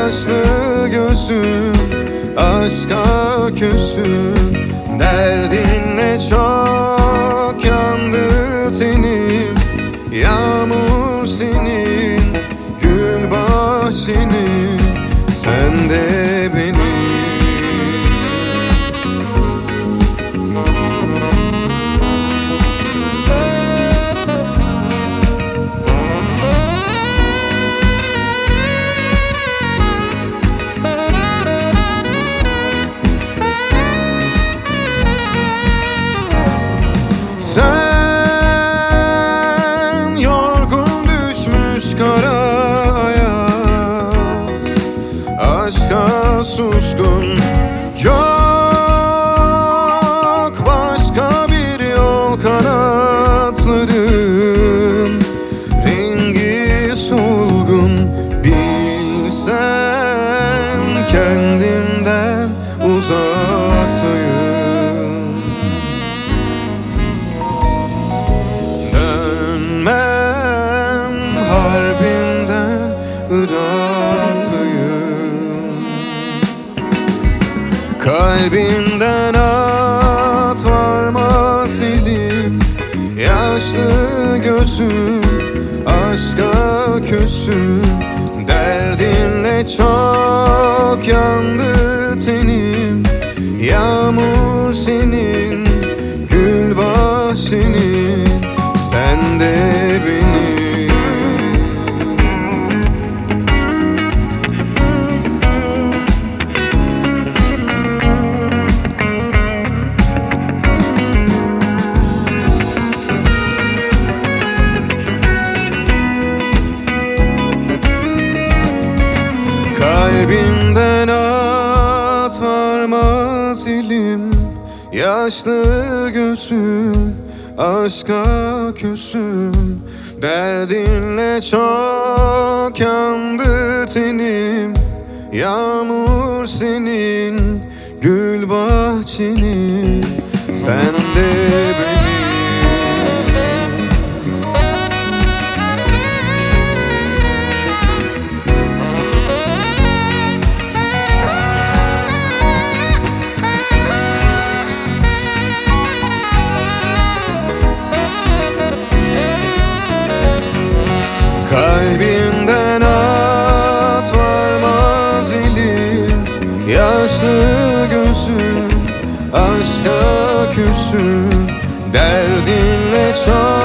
Yaşlı gözüm aşka küsüm, derdinle çok yandı tenim. Yağmur senin, gül bahçenin, sen de benim. Sen yorgun düşmüş kara ayaz, aşka suskun, yok başka bir yol. Kanatların rengi solgun, bilsen kendimden uzaktayım. Harbinden Irak'tayım. Kalbimden at varmaz elim, yaşlı gözüm aşka küsüm, derdinle çok yandı tenim. Yağmur senin, gül bahçenin, sen de benim. Kalbimden at varmaz elim, yaşlı gözüm aşka küsüm, derdinle çok yandı tenim. Yağmur senin, gül bahçenin, sen de benim. Kalbimden at varmaz elim, yaşlı gözüm aşka küsüm, derdinle çok